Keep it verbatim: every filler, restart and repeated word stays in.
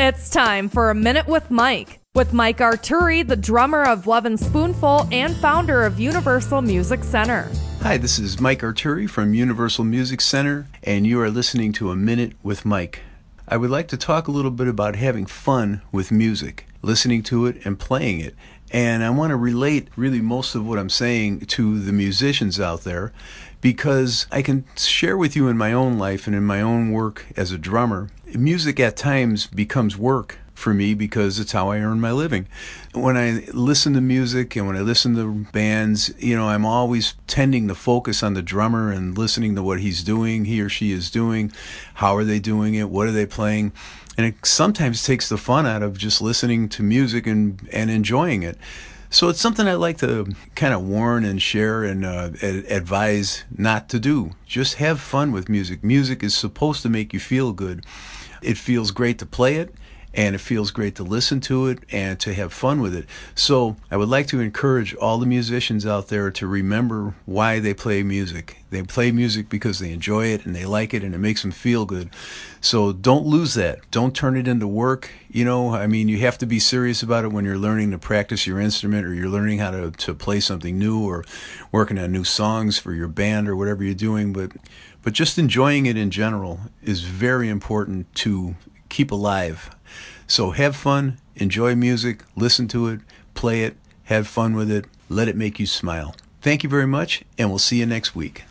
It's time for A Minute with Mike, with Mike Arturi, the drummer of Love and Spoonful and founder of Universal Music Center. Hi, this is Mike Arturi from Universal Music Center, and you are listening to A Minute with Mike. I would like to talk a little bit about having fun with music, listening to it and playing it. And I want to relate really most of what I'm saying to the musicians out there, because I can share with you in my own life and in my own work as a drummer, music at times becomes work for me because it's how I earn my living. When I listen to music and when I listen to bands, you know, I'm always tending to focus on the drummer and listening to what he's doing, he or she is doing, how are they doing it, what are they playing. And it sometimes takes the fun out of just listening to music and, and enjoying it. So it's something I like to kind of warn and share and uh, ad- advise not to do. Just have fun with music. Music is supposed to make you feel good. It feels great to play it, and it feels great to listen to it and to have fun with it. So I would like to encourage all the musicians out there to remember why they play music. They play music because they enjoy it and they like it and it makes them feel good. So don't lose that. Don't turn it into work. You know, I mean, you have to be serious about it when you're learning to practice your instrument or you're learning how to, to play something new or working on new songs for your band or whatever you're doing. But, but just enjoying it in general is very important to keep alive. So have fun, enjoy music, listen to it, play it, have fun with it, let it make you smile. Thank you very much, and we'll see you next week.